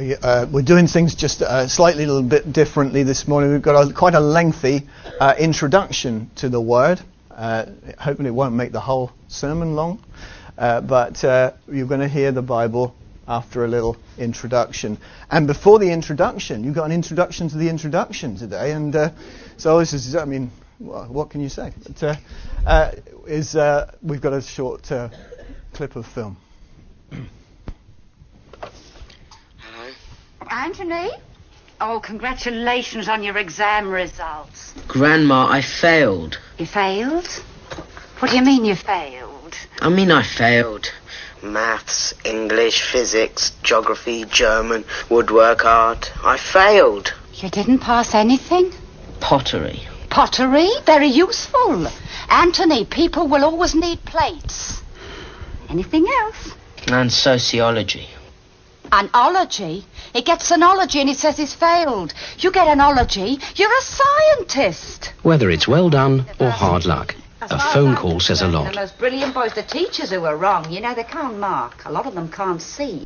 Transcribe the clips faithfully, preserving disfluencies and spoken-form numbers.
Uh, we're doing things just uh, slightly a little bit differently this morning. We've got a, quite a lengthy uh, introduction to the Word. Uh, hoping it won't make the whole sermon long, uh, but uh, you're going to hear the Bible after a little introduction. And before the introduction, you've got an introduction to the introduction today. And uh, so this is, I mean, what can you say? But, uh, uh, is uh, we've got a short uh, clip of film. Anthony? Oh, congratulations on your exam results. Grandma, I failed. You failed? What do you mean you failed? I mean I failed. Maths, English, physics, geography, German, woodwork, art. I failed. You didn't pass anything? Pottery. Pottery? Very useful. Anthony, people will always need plates. Anything else? And sociology. An ology? He gets an ology and he says he's failed. You get an ology, you're a scientist. Whether it's well done or hard luck, a phone call says a lot. The most brilliant boys, the teachers who are wrong, you know, they can't mark. A lot of them can't see.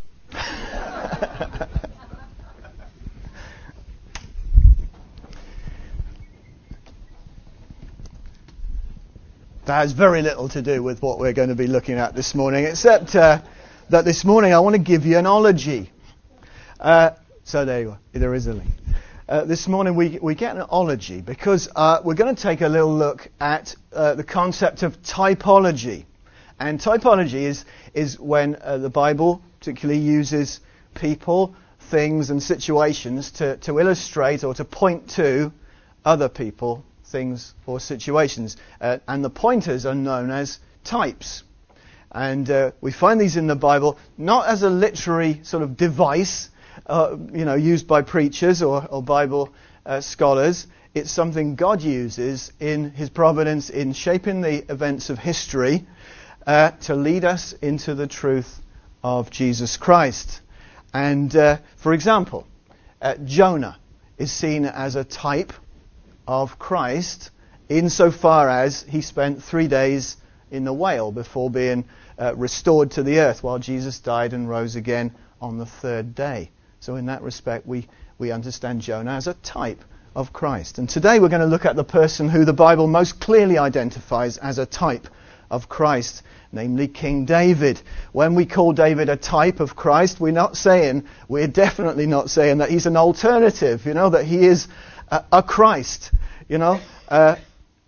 That has very little to do with what we're going to be looking at this morning, except uh, that this morning I want to give you an ology. Uh, so there you are. There is a link. Uh, this morning we we get an ology because uh, we're going to take a little look at uh, the concept of typology. And typology is is when uh, the Bible particularly uses people, things and situations to, to illustrate or to point to other people, things or situations. Uh, and the pointers are known as types. And uh, we find these in the Bible not as a literary sort of device, uh, you know, used by preachers or, or Bible uh, scholars. It's something God uses in His providence in shaping the events of history uh, to lead us into the truth of Jesus Christ. And, uh, for example, uh, Jonah is seen as a type of Christ insofar as he spent three days in the whale before being uh, restored to the earth, while Jesus died and rose again on the third day. So in that respect, we, we understand Jonah as a type of Christ. And today we're going to look at the person who the Bible most clearly identifies as a type of Christ, namely King David. When we call David a type of Christ, we're not saying, we're definitely not saying that he's an alternative, you know, that he is a, a Christ, you know, uh,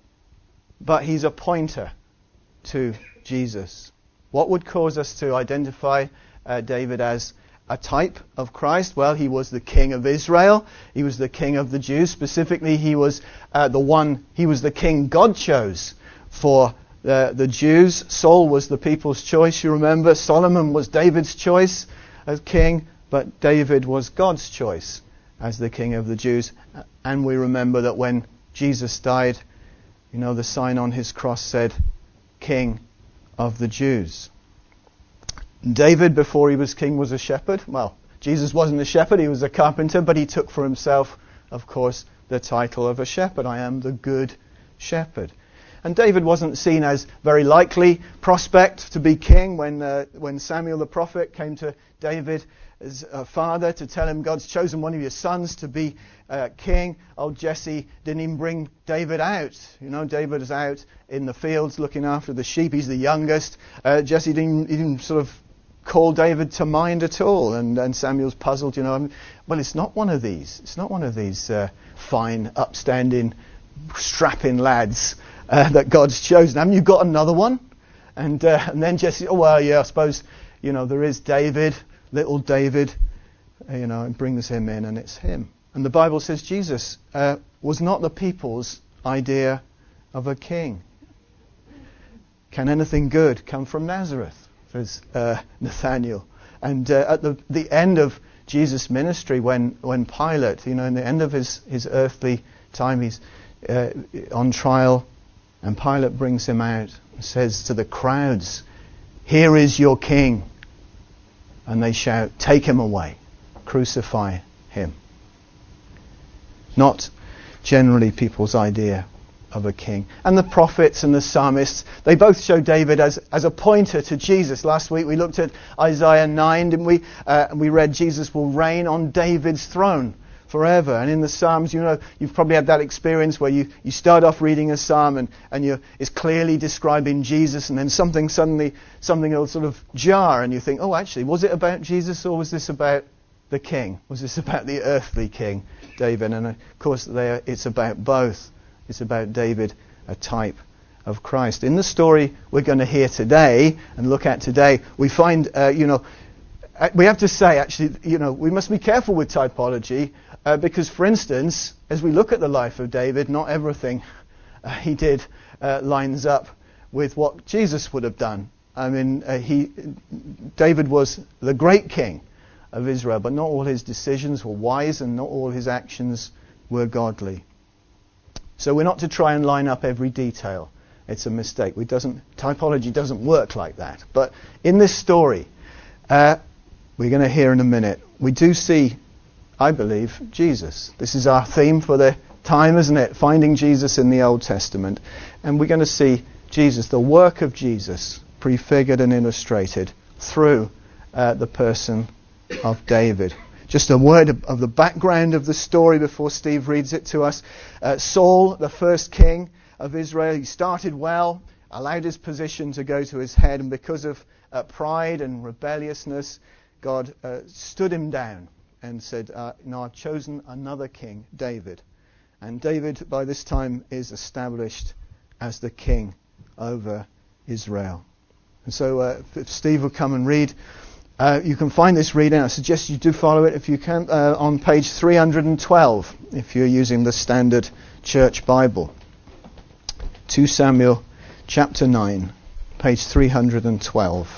but he's a pointer to Jesus. What would cause us to identify uh, David as a type of Christ? Well, he was the king of Israel. He was the king of the Jews. Specifically, he was uh, the one, he was the king God chose for uh, the Jews. Saul was the people's choice, you remember. Solomon was David's choice as king, but David was God's choice as the king of the Jews. And we remember that when Jesus died, you know, the sign on his cross said, King of the Jews. David, before he was king, was a shepherd. Well, Jesus wasn't a shepherd, he was a carpenter, but he took for himself, of course, the title of a shepherd. I am the good shepherd. And David wasn't seen as very likely prospect to be king when uh, when Samuel the prophet came to David as a father to tell him God's chosen one of your sons to be uh, king. Old Jesse didn't even bring David out. You know, David is out in the fields looking after the sheep. He's the youngest. Uh, Jesse didn't, didn't sort of call David to mind at all. And, and Samuel's puzzled, you know. I mean, well, it's not one of these. It's not one of these uh, fine, upstanding, strapping lads uh, that God's chosen. Haven't you got another one? And, uh, and then Jesse, oh, well, yeah, I suppose, you know, there is David, little David, you know, and brings him in, and it's him. And the Bible says Jesus uh, was not the people's idea of a king. Can anything good come from Nazareth? Says uh, Nathaniel. And uh, at the the end of Jesus' ministry, when, when Pilate, you know, in the end of his, his earthly time, he's uh, on trial, and Pilate brings him out and says to the crowds, "Here is your king." And they shout, "Take him away, crucify him." Not generally people's idea of a king. And the prophets and the psalmists, they both show David as, as a pointer to Jesus. Last week we looked at Isaiah nine, didn't we? Uh, and we read Jesus will reign on David's throne forever. And in the Psalms, you know, you've probably had that experience where you, you start off reading a psalm and, and you're, it's clearly describing Jesus, and then something suddenly, something will sort of jar, and you think, oh, actually, was it about Jesus or was this about the king? Was this about the earthly king, David? And of course, there it's about both. It's about David, a type of Christ. In the story we're going to hear today and look at today, we find, uh, you know, uh, we have to say, actually, you know, we must be careful with typology uh, because, for instance, as we look at the life of David, not everything uh, he did uh, lines up with what Jesus would have done. I mean, uh, he, David was the great king of Israel, but not all his decisions were wise and not all his actions were godly. So we're not to try and line up every detail. It's a mistake. We doesn't, typology doesn't work like that. But in this story, uh, we're going to hear in a minute, we do see, I believe, Jesus. This is our theme for the time, isn't it? Finding Jesus in the Old Testament. And we're going to see Jesus, the work of Jesus, prefigured and illustrated through uh, the person of David. Just a word of, of the background of the story before Steve reads it to us. Uh, Saul, the first king of Israel, he started well, allowed his position to go to his head, and because of uh, pride and rebelliousness, God uh, stood him down and said, uh, no, I've chosen another king, David. And David, by this time, is established as the king over Israel. And so uh, if Steve will come and read, Uh, you can find this reading. I suggest you do follow it if you can uh, on page three hundred twelve if you're using the Standard Church Bible. Second Samuel chapter nine, page three hundred twelve.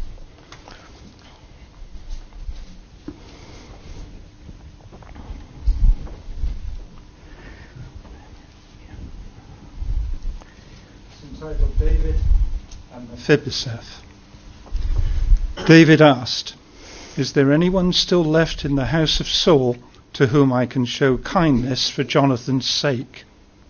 It's entitled David and Mephibosheth. David asked, "Is there anyone still left in the house of Saul to whom I can show kindness for Jonathan's sake?"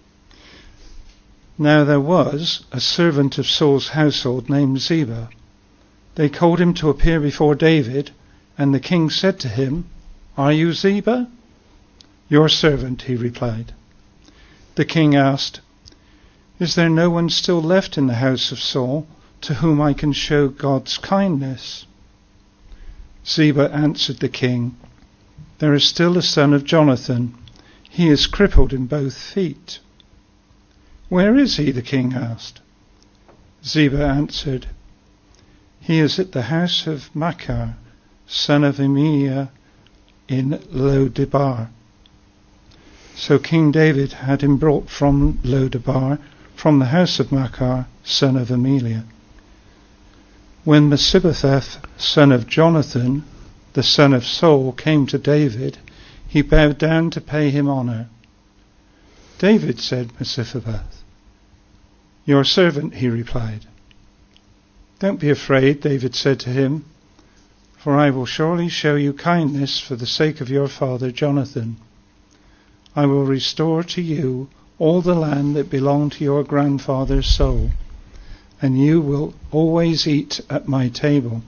Now there was a servant of Saul's household named Ziba. They called him to appear before David, and the king said to him, "Are you Ziba?" "Your servant," he replied. The king asked, "Is there no one still left in the house of Saul to whom I can show God's kindness?" Ziba answered the king, "There is still a son of Jonathan. He is crippled in both feet." "Where is he?" the king asked. Ziba answered, "He is at the house of Machir, son of Emilia, in Lo-debar." So King David had him brought from Lo-debar, from the house of Machir, son of Emilia. When Mephibosheth, son of Jonathan, the son of Saul, came to David, he bowed down to pay him honour. "David," said Mephibosheth. "Your servant," he replied. "Don't be afraid," David said to him, "for I will surely show you kindness for the sake of your father Jonathan. I will restore to you all the land that belonged to your grandfather Saul, and you will always eat at my table."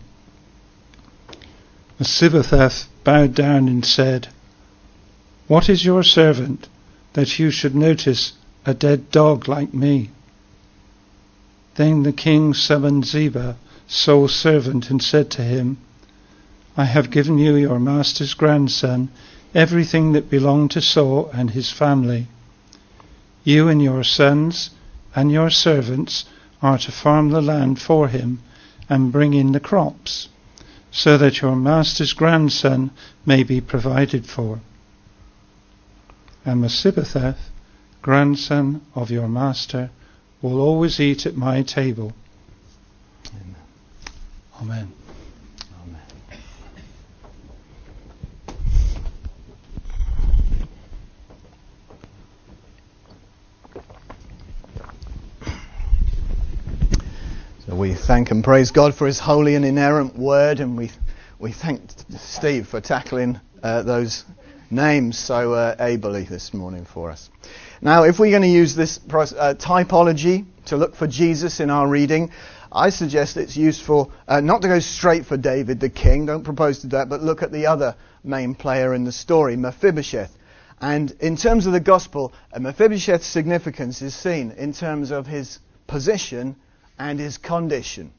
Mephibosheth bowed down and said, "What is your servant, that you should notice a dead dog like me?" Then the king summoned Ziba, Saul's servant, and said to him, "I have given you your master's grandson, everything that belonged to Saul and his family. You and your sons and your servants are to farm the land for him and bring in the crops, so that your master's grandson may be provided for. And Mephibosheth, grandson of your master, will always eat at my table." Amen. Amen. Amen. So we thank and praise God for his holy and inerrant word, and we we thank Steve for tackling uh, those names so uh, ably this morning for us. Now, if we're going to use this uh, typology to look for Jesus in our reading, I suggest it's useful uh, not to go straight for David the king, don't propose to do that, but look at the other main player in the story, Mephibosheth. And in terms of the gospel, uh, Mephibosheth's significance is seen in terms of his position and his condition.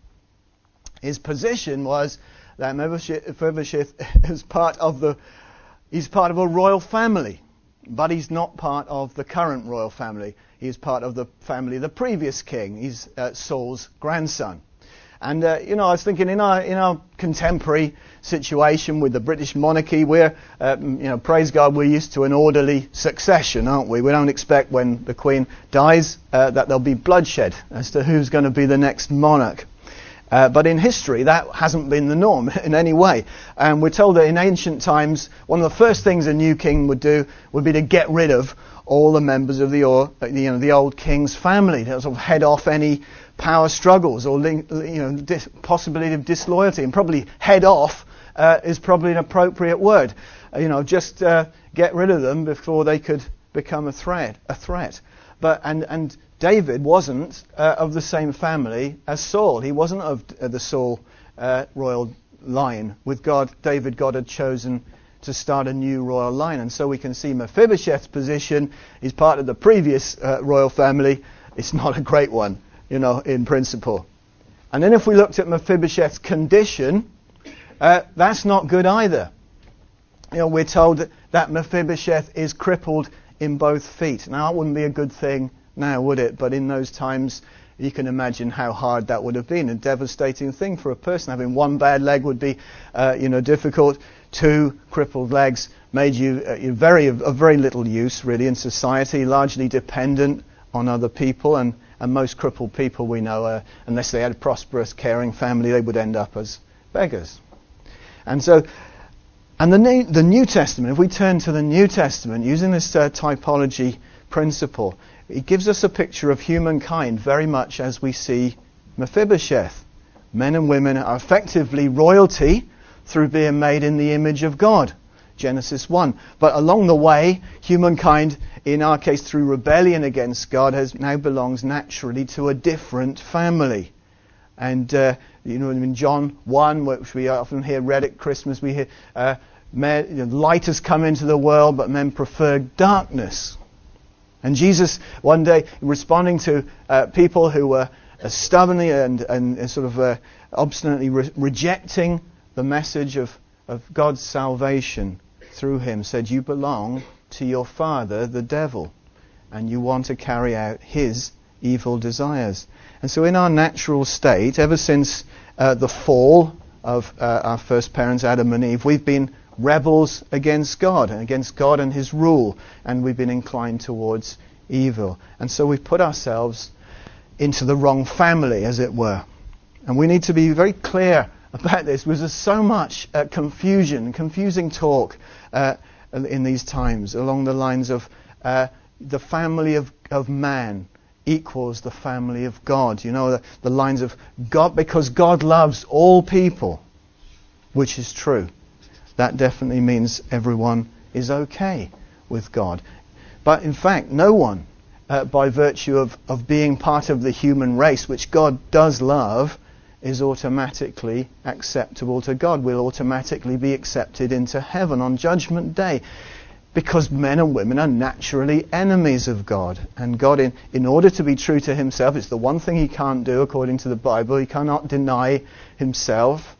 His position was that Mephibosheth is part of the, he's part of a royal family, but he's not part of the current royal family. He's part of the family of the previous king. He's uh, Saul's grandson. And, uh, you know, I was thinking in our in our contemporary situation with the British monarchy, we're, uh, you know, praise God, we're used to an orderly succession, aren't we? We don't expect when the Queen dies uh, that there'll be bloodshed as to who's going to be the next monarch. Uh, but in history, that hasn't been the norm in any way. And we're told that in ancient times, one of the first things a new king would do would be to get rid of all the members of the, or, you know, the old king's family, to sort of head off any power struggles or link, you know, dis- possibility of disloyalty. And probably head off uh, is probably an appropriate word. Uh, you know, just uh, get rid of them before they could become a threat. A threat. But and and David wasn't uh, of the same family as Saul. He wasn't of uh, the Saul uh, royal line. With God, David, God had chosen to start a new royal line. And so we can see Mephibosheth's position. He's part of the previous uh, royal family. It's not a great one, you know, in principle. And then if we looked at Mephibosheth's condition, uh, that's not good either. You know, we're told that, that Mephibosheth is crippled in both feet. Now, that wouldn't be a good thing now, would it? But in those times, you can imagine how hard that would have been. A devastating thing for a person. Having one bad leg would be, uh, you know, difficult. Two crippled legs made you uh, very of, of very little use, really, in society, largely dependent on other people. And, and most crippled people we know, uh, unless they had a prosperous, caring family, they would end up as beggars. And so, and the New, the New Testament, if we turn to the New Testament, using this uh, typology principle, it gives us a picture of humankind very much as we see Mephibosheth. Men and women are effectively royalty through being made in the image of God. Genesis one. But along the way, humankind, in our case through rebellion against God, has now belongs naturally to a different family. And, uh, you know, in John one, which we often hear read at Christmas, we hear, uh, men, you know, light has come into the world, but men prefer darkness. And Jesus, one day, responding to uh, people who were uh, stubbornly and, and sort of uh, obstinately re- rejecting the message of, of God's salvation through him, said, you belong to your father, the devil, and you want to carry out his evil desires. And so in our natural state, ever since uh, the fall of uh, our first parents, Adam and Eve, we've been rebels against God, and against God and his rule, and we've been inclined towards evil. And so we've put ourselves into the wrong family, as it were. And we need to be very clear about this, because there's so much uh, confusion, confusing talk uh, in these times, along the lines of uh, the family of, of man equals the family of God. You know, the, the lines of God, because God loves all people, which is true. That definitely means everyone is okay with God. But in fact, no one, uh, by virtue of, of being part of the human race, which God does love, is automatically acceptable to God, will automatically be accepted into heaven on Judgment Day. Because men and women are naturally enemies of God. And God, in, in order to be true to himself, it's the one thing he can't do according to the Bible. He cannot deny himself.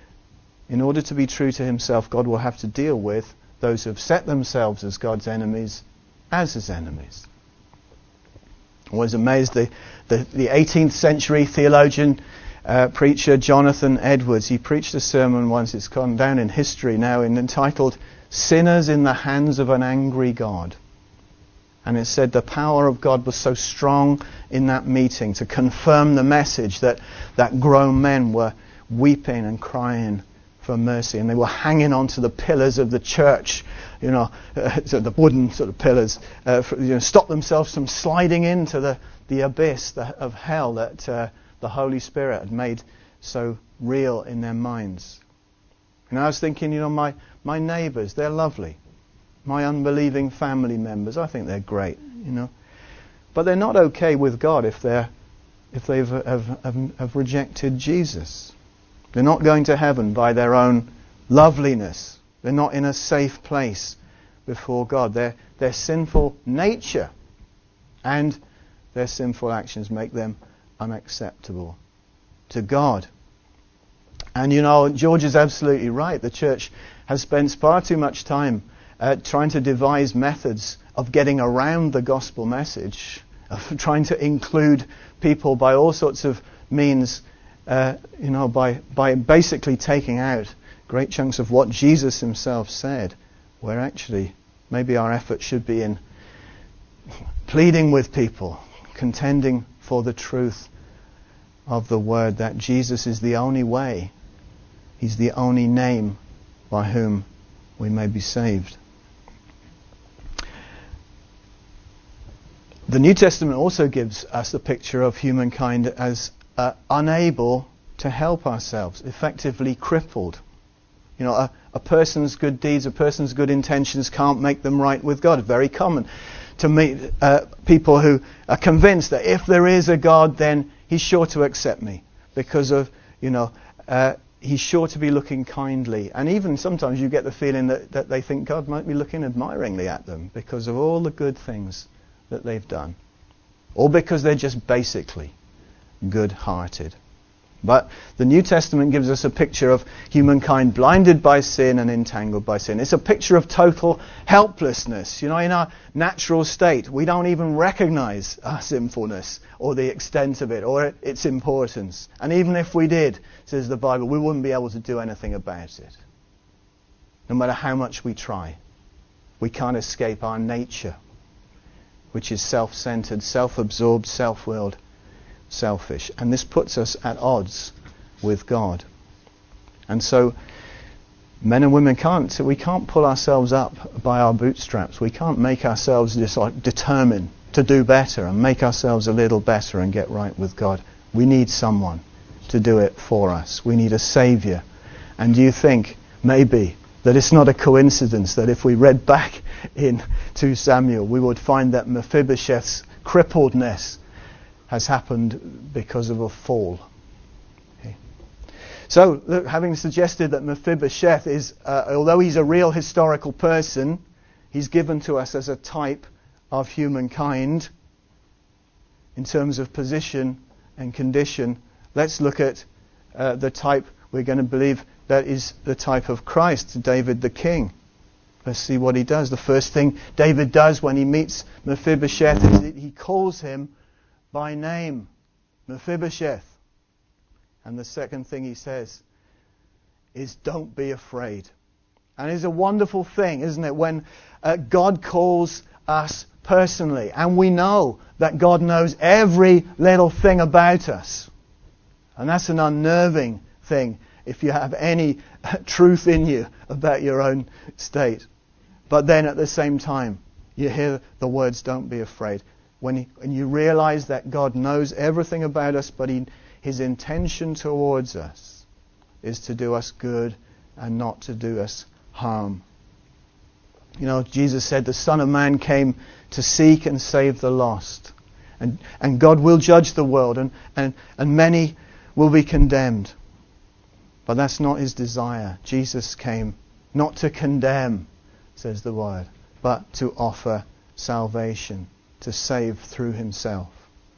In order to be true to himself, God will have to deal with those who have set themselves as God's enemies as his enemies. I was amazed, the, the, the eighteenth century theologian, uh, preacher Jonathan Edwards, he preached a sermon once, it's gone down in history now, and entitled, Sinners in the Hands of an Angry God. And it said the power of God was so strong in that meeting to confirm the message that, that grown men were weeping and crying for mercy, and they were hanging onto the pillars of the church, you know, uh, so the wooden sort of pillars, uh, for, you know, stop themselves from sliding into the, the abyss the, of hell that uh, the Holy Spirit had made so real in their minds. And I was thinking, you know, my, my neighbours, they're lovely. my unbelieving family members. I think they're great, you know. But they're not okay with God if they're if they have, have, have rejected Jesus. They're not going to heaven by their own loveliness. They're not in a safe place before God. Their, their sinful nature and their sinful actions make them unacceptable to God. And you know, George is absolutely right. The church has spent far too much time uh, trying to devise methods of getting around the gospel message, of trying to include people by all sorts of means, uh, you know, by by basically taking out great chunks of what Jesus himself said, where actually maybe our effort should be in pleading with people, contending for the truth of the word, that Jesus is the only way. He's the only name by whom we may be saved. The New Testament also gives us a picture of humankind as uh, unable to help ourselves, effectively crippled. You know, a, a person's good deeds, a person's good intentions can't make them right with God. Very common to meet uh, people who are convinced that if there is a God, then He's sure to accept me because of, you know, uh, He's sure to be looking kindly. And even sometimes you get the feeling that, that they think God might be looking admiringly at them because of all the good things that they've done. Or because they're just basically good-hearted. But the New Testament gives us a picture of humankind blinded by sin and entangled by sin. It's a picture of total helplessness. You know, in our natural state, we don't even recognize our sinfulness or the extent of it or its importance. And even if we did, says the Bible, we wouldn't be able to do anything about it. No matter how much we try, we can't escape our nature, which is self-centered, self-absorbed, self-willed, selfish. And this puts us at odds with God. And so men and women can't, so we can't pull ourselves up by our bootstraps. We can't make ourselves just like determined to do better and make ourselves a little better and get right with God. We need someone to do it for us. We need a saviour. And do you think maybe that it's not a coincidence that if we read back in Second Samuel, we would find that Mephibosheth's crippledness has happened because of a fall. Okay. So, look, having suggested that Mephibosheth is, uh, although he's a real historical person, he's given to us as a type of humankind in terms of position and condition. Let's look at uh, the type we're going to believe that is the type of Christ, David the king. Let's see what he does. The first thing David does when he meets Mephibosheth is that he calls him by name, Mephibosheth. And the second thing he says is, don't be afraid. And it's a wonderful thing, isn't it, when uh, God calls us personally, and we know that God knows every little thing about us. And that's an unnerving thing if you have any truth in you about your own state. But then at the same time, you hear the words, don't be afraid. When, he, when you realize that God knows everything about us, but he, His intention towards us is to do us good and not to do us harm. You know, Jesus said the Son of Man came to seek and save the lost. And, and God will judge the world, and, and, and many will be condemned. But that's not His desire. Jesus came not to condemn, says the Word, but to offer salvation, to save through Himself.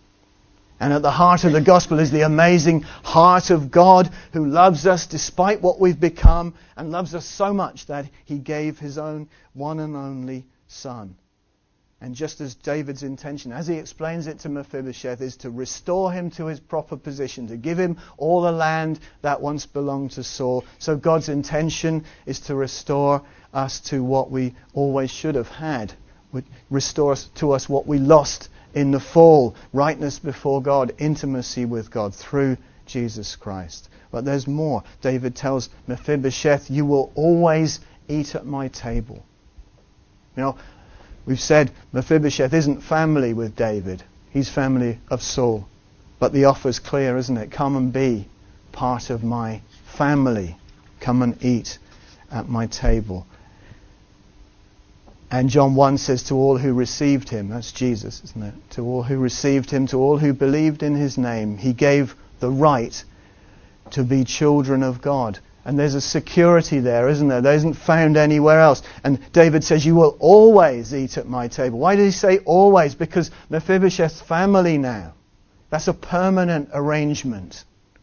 And at the heart of the gospel is the amazing heart of God, who loves us despite what we've become, and loves us so much that He gave His own one and only Son. And just as David's intention, as he explains it to Mephibosheth, is to restore him to his proper position, to give him all the land that once belonged to Saul, so God's intention is to restore us to what we always should have had. Restore to us what we lost in the fall, rightness before God, intimacy with God through Jesus Christ. But there's more. David tells Mephibosheth, you will always eat at my table. You know, we've said Mephibosheth isn't family with David. He's family of Saul. But the offer's clear, isn't it? Come and be part of my family. Come and eat at my table. And John one says, to all who received him, that's Jesus, isn't it? To all who received him, to all who believed in his name, he gave the right to be children of God. And there's a security there, isn't there? That isn't found anywhere else. And David says, you will always eat at my table. Why did he say always? Because Mephibosheth's family now. That's a permanent arrangement.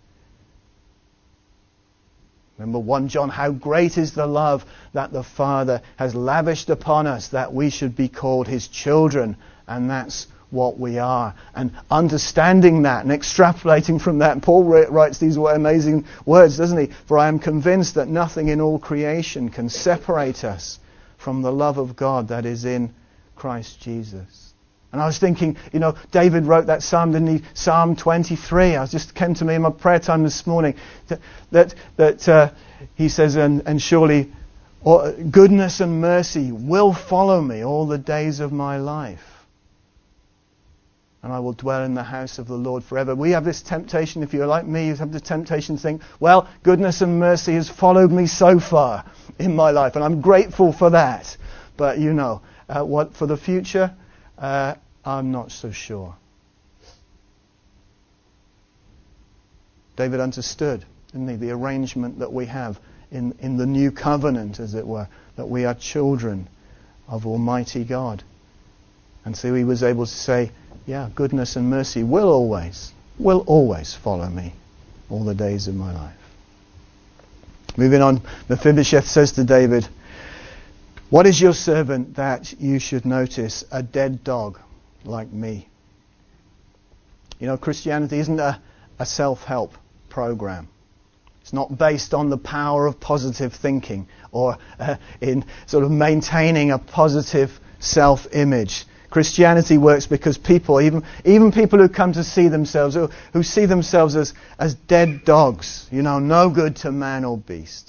Remember First John, how great is the love that the Father has lavished upon us, that we should be called his children. And that's what we are. And understanding that and extrapolating from that, Paul writes these amazing words, doesn't he? For I am convinced that nothing in all creation can separate us from the love of God that is in Christ Jesus. And I was thinking, you know, David wrote that psalm, didn't he? Psalm twenty-three. I just came to me in my prayer time this morning. That that, that uh, he says, and, and surely or, goodness and mercy will follow me all the days of my life. And I will dwell in the house of the Lord forever. We have this temptation, if you're like me, you have the temptation to think, well, goodness and mercy has followed me so far in my life, and I'm grateful for that. But, you know, uh, what for the future, uh, I'm not so sure. David understood, didn't he, the arrangement that we have in, in the new covenant, as it were, that we are children of Almighty God. And so he was able to say, yeah, goodness and mercy will always, will always follow me all the days of my life. Moving on, Mephibosheth says to David, what is your servant that you should notice a dead dog like me? You know, Christianity isn't a, a self-help program. It's not based on the power of positive thinking or uh, in sort of maintaining a positive self-image. Christianity works because people, even even people who come to see themselves, who, who see themselves as, as dead dogs, you know, no good to man or beast,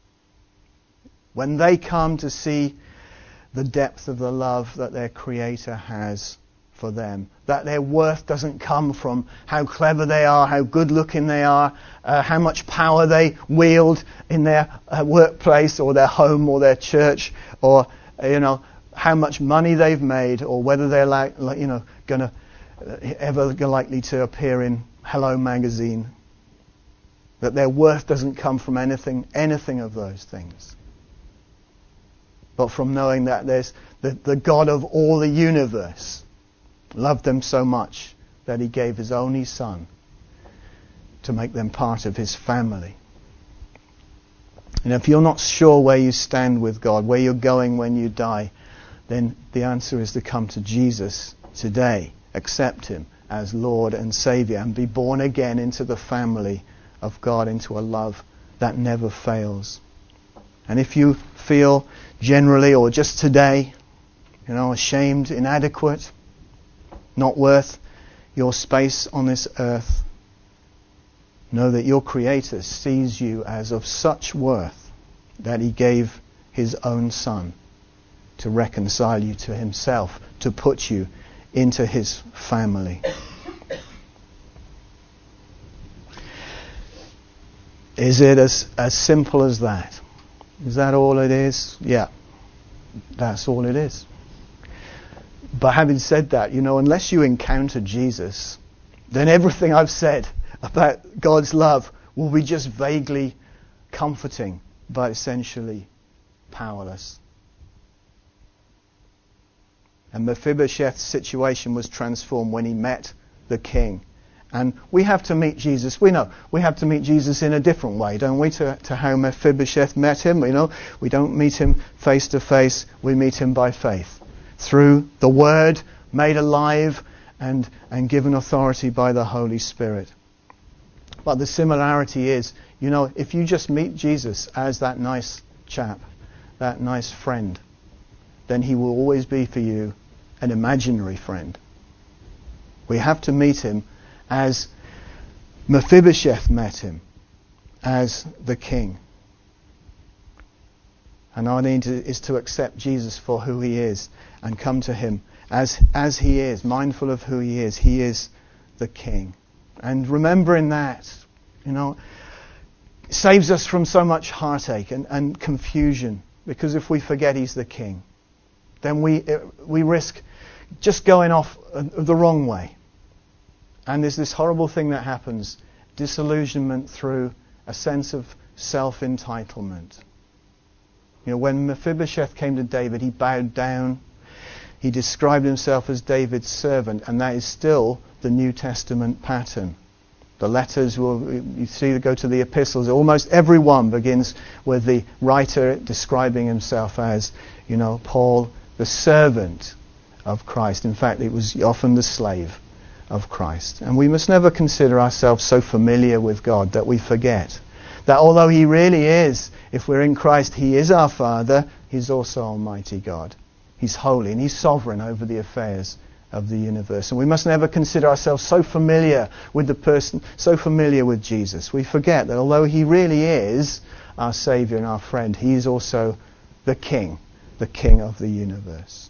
when they come to see the depth of the love that their Creator has for them, that their worth doesn't come from how clever they are, how good looking they are, uh, how much power they wield in their uh, workplace or their home or their church, or, uh, you know, how much money they've made, or whether they're like, like you know, going to uh, ever likely to appear in Hello magazine. That their worth doesn't come from anything, anything of those things, but from knowing that there's the, the God of all the universe loved them so much that he gave his only Son to make them part of his family. And if you're not sure where you stand with God, where you're going when you die, then the answer is to come to Jesus today, accept him as Lord and Saviour, and be born again into the family of God, into a love that never fails. And if you feel generally or just today, you know, ashamed, inadequate, not worth your space on this earth, know that your Creator sees you as of such worth that he gave his own Son to reconcile you to himself, to put you into his family. Is it as, as simple as that? Is that all it is? Yeah, that's all it is. But having said that, you know, unless you encounter Jesus, then everything I've said about God's love will be just vaguely comforting, but essentially powerless. And Mephibosheth's situation was transformed when he met the king. And we have to meet Jesus. We know we have to meet Jesus in a different way, don't we, to, to how Mephibosheth met him. You know, we don't meet him face to face. We meet him by faith, through the Word made alive and, and given authority by the Holy Spirit. But the similarity is, you know, if you just meet Jesus as that nice chap, that nice friend, then he will always be for you an imaginary friend. We have to meet him as Mephibosheth met him, as the king. And our need is to accept Jesus for who he is and come to him as as he is, mindful of who he is. He is the king. And remembering that, you know, saves us from so much heartache and, and confusion. Because if we forget he's the king, then we we risk just going off the wrong way. And there's this horrible thing that happens, disillusionment through a sense of self-entitlement. You know, when Mephibosheth came to David, he bowed down. He described himself as David's servant, and that is still the New Testament pattern. The letters, will you see, go to the epistles. Almost every one begins with the writer describing himself as, you know, Paul, the servant of Christ. In fact, it was often the slave of Christ. And we must never consider ourselves so familiar with God that we forget that although he really is, if we're in Christ, he is our Father, he's also Almighty God. He's holy and he's sovereign over the affairs of the universe. And we must never consider ourselves so familiar with the person, so familiar with Jesus. We forget that although he really is our Saviour and our friend, he is also the King, the King of the universe.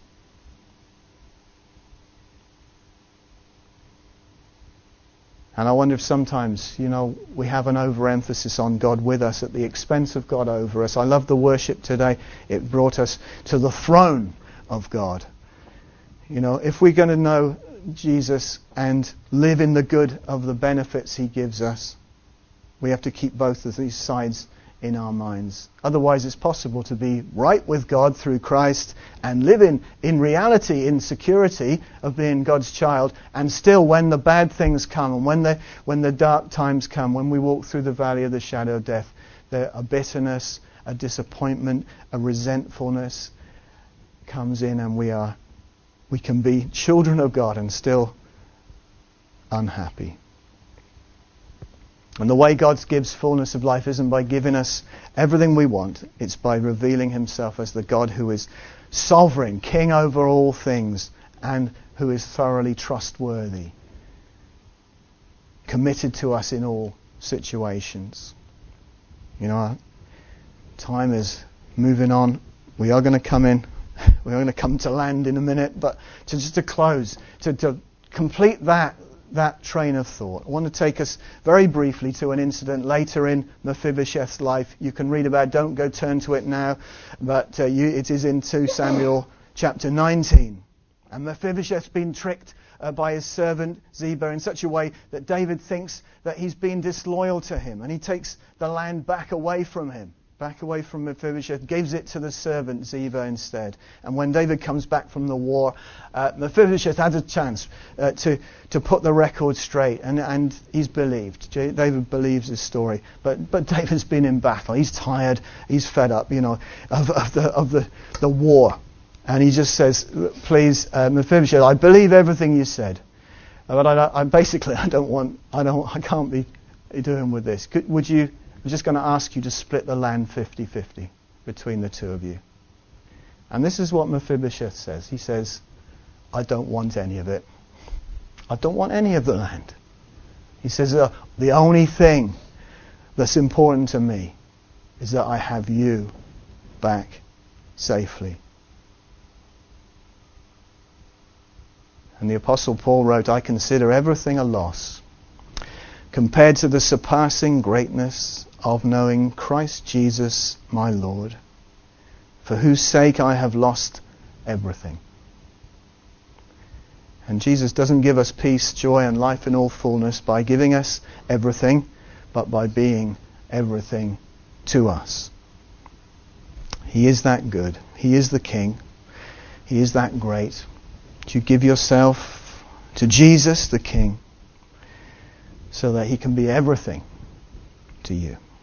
And I wonder if sometimes, you know, we have an overemphasis on God with us at the expense of God over us. I love the worship today. It brought us to the throne of God. You know, if we're going to know Jesus and live in the good of the benefits he gives us, we have to keep both of these sides in our minds. Otherwise, it's possible to be right with God through Christ and live in, in reality, in security of being God's child, and still when the bad things come and when the, when the dark times come, when we walk through the valley of the shadow of death, there a bitterness, a disappointment, a resentfulness comes in, and we are we can be children of God and still unhappy. And the way God gives fullness of life isn't by giving us everything we want. It's by revealing himself as the God who is sovereign, king over all things, and who is thoroughly trustworthy, committed to us in all situations. You know, time is moving on. We are going to come in. We're going to come to land in a minute. But to just to close, to, to complete that that train of thought, I want to take us very briefly to an incident later in Mephibosheth's life. You can read about it. Don't go turn to it now, but uh, you, it is in Second Samuel chapter nineteen. And Mephibosheth's been tricked uh, by his servant Ziba in such a way that David thinks that he's been disloyal to him, and he takes the land back away from him. Back away from Mephibosheth, gives it to the servant Ziba instead. And when David comes back from the war, uh, Mephibosheth had a chance uh, to to put the record straight, and, and he's believed. J- David believes his story, but but David's been in battle. He's tired. He's fed up, you know, of, of the of the, the war, and he just says, "Please, uh, Mephibosheth, I believe everything you said, but I, I basically I don't want I don't I can't be doing with this. Could, would you?" I'm just going to ask you to split the land fifty-fifty between the two of you. And this is what Mephibosheth says. He says, I don't want any of it. I don't want any of the land. He says, uh, the only thing that's important to me is that I have you back safely. And the Apostle Paul wrote, I consider everything a loss compared to the surpassing greatness of knowing Christ Jesus my Lord, for whose sake I have lost everything. And Jesus doesn't give us peace, joy and life in all fullness by giving us everything, but by being everything to us. He is that good. He is the King. He is that great. You give yourself to Jesus the King so that he can be everything to you.